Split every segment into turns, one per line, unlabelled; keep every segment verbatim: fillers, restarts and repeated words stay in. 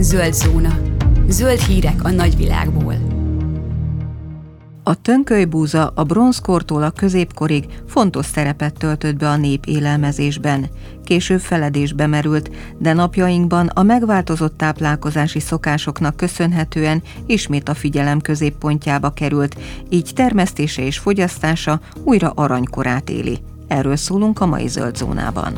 Zöld zóna. Zöld hírek a nagyvilágból.
A tönkölybúza a bronzkortól a középkorig fontos szerepet töltött be a nép élelmezésben. Később feledésbe merült, de napjainkban a megváltozott táplálkozási szokásoknak köszönhetően ismét a figyelem középpontjába került, így termesztése és fogyasztása újra aranykorát éli. Erről szólunk a mai Zöld zónában.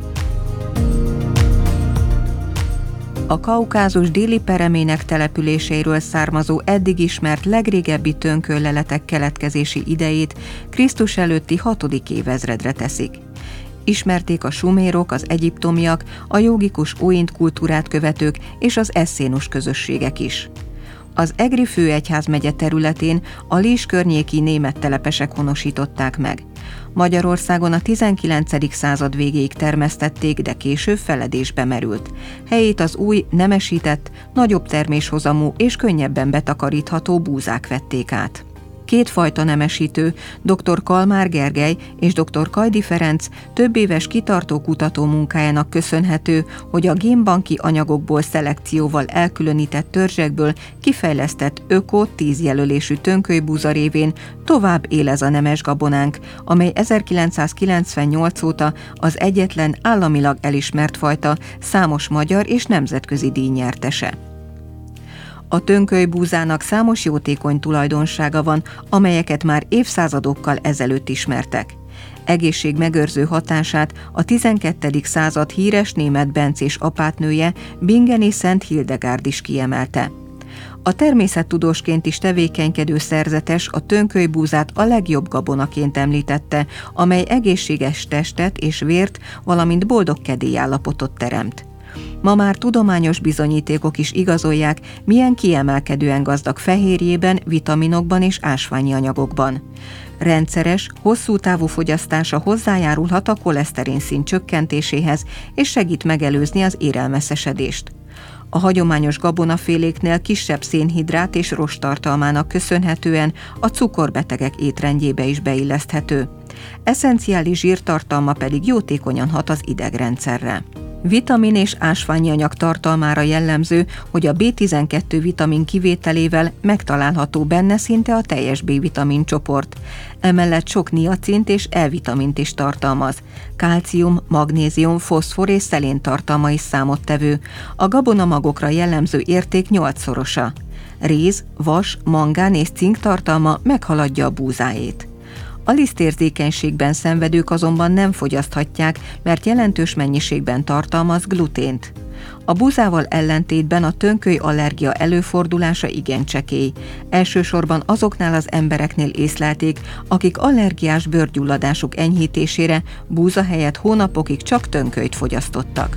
A Kaukázus déli peremének településéről származó eddig ismert legrégebbi tönkölleletek keletkezési idejét Krisztus előtti hatodik évezredre teszik. Ismerték a sumérok, az egyiptomiak, a jógikus óint kultúrát követők és az eszénus közösségek is. Az egri főegyházmegye területén a Lís környéki német telepesek honosították meg. Magyarországon a tizenkilencedik század végéig termesztették, de később feledésbe merült. Helyét az új, nemesített, nagyobb terméshozamú és könnyebben betakarítható búzák vették át. Két fajta nemesítő, dr. Kalmár Gergely és dr. Kajdi Ferenc több éves kitartó kutató munkájának köszönhető, hogy a génbanki anyagokból szelekcióval elkülönített törzsekből kifejlesztett öko tíz jelölésű tönkölybúza révén tovább él ez a nemes gabonánk, amely ezerkilencszázkilencvennyolc óta az egyetlen államilag elismert fajta, számos magyar és nemzetközi díj nyertese. A tönkölybúzának számos jótékony tulajdonsága van, amelyeket már évszázadokkal ezelőtt ismertek. Egészségmegőrző hatását a tizenkettedik század híres német bencés apátnője, Bingeni Szent Hildegárd is kiemelte. A természettudósként is tevékenykedő szerzetes a tönkölybúzát a legjobb gabonaként említette, amely egészséges testet és vért, valamint boldog kedélyállapotot teremt. Ma már tudományos bizonyítékok is igazolják, milyen kiemelkedően gazdag fehérjében, vitaminokban és ásványi anyagokban. Rendszeres, hosszú távú fogyasztása hozzájárulhat a koleszterin szint csökkentéséhez és segít megelőzni az érelmeszesedést. A hagyományos gabonaféléknél kisebb szénhidrát és rosttartalmának köszönhetően a cukorbetegek étrendjébe is beilleszthető. Eszenciális zsírtartalma pedig jótékonyan hat az idegrendszerre. Vitamin és ásványi anyag tartalmára jellemző, hogy a bé tizenkettő vitamin kivételével megtalálható benne szinte a teljes B-vitamin csoport. Emellett sok niacint és E-vitamint is tartalmaz. Kálcium, magnézium, foszfor és szelén tartalma is számottevő. A gabonamagokra jellemző érték nyolcszorosa. Réz, vas, mangán és cink tartalma meghaladja a búzáét. A lisztérzékenységben szenvedők azonban nem fogyaszthatják, mert jelentős mennyiségben tartalmaz glutént. A búzával ellentétben a tönköly allergia előfordulása igen csekély. Elsősorban azoknál az embereknél észlelték, akik allergiás bőrgyulladásuk enyhítésére búza helyett hónapokig csak tönkölyt fogyasztottak.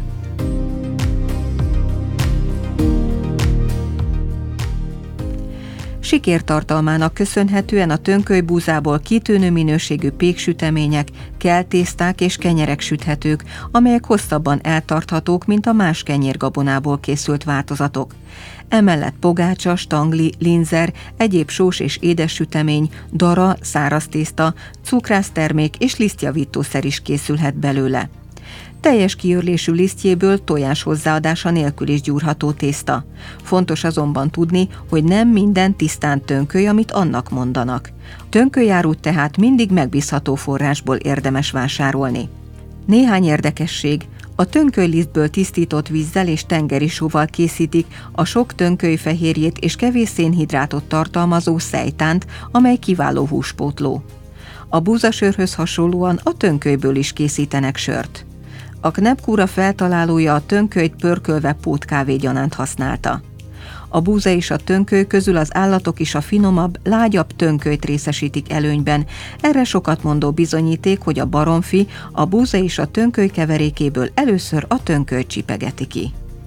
Sikértartalmának köszönhetően a tönkölybúzából kitűnő minőségű péksütemények, keltészták és kenyerek süthetők, amelyek hosszabban eltarthatók, mint a más kenyérgabonából készült változatok. Emellett pogácsa, stangli, linzer, egyéb sós és édes sütemény, dara, száraz tészta, cukrásztermék és lisztjavítószer is készülhet belőle. Teljes kiörlésű lisztjéből tojás hozzáadása nélkül is gyúrható tészta. Fontos azonban tudni, hogy nem minden tisztán tönköly, amit annak mondanak. Tönkölyárút tehát mindig megbízható forrásból érdemes vásárolni. Néhány érdekesség. A tönkölylisztből tisztított vízzel és tengeri sóval készítik a sok tönkölyfehérjét és kevés szénhidrátot tartalmazó szejtánt, amely kiváló húspótló. A búzasörhöz hasonlóan a tönkölyből is készítenek sört. A knepkúra feltalálója a tönkölyt pörkölve pótkávégyanánt használta. A búza és a tönköly közül az állatok is a finomabb, lágyabb tönkölyt részesítik előnyben. Erre sokat mondó bizonyíték, hogy a baromfi a búza és a tönköly keverékéből először a tönkölyt csipegeti ki.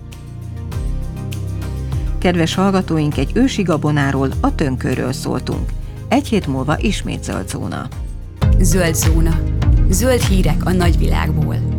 Kedves hallgatóink, egy ősi gabonáról, a tönkölyről szóltunk. Egy hét múlva ismét Zöld zóna.
Zöld zóna. Zöld hírek a nagyvilágból.